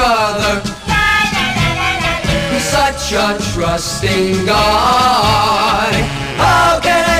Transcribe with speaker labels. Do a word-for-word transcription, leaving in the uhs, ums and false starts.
Speaker 1: brother. Such a trusting God. How can I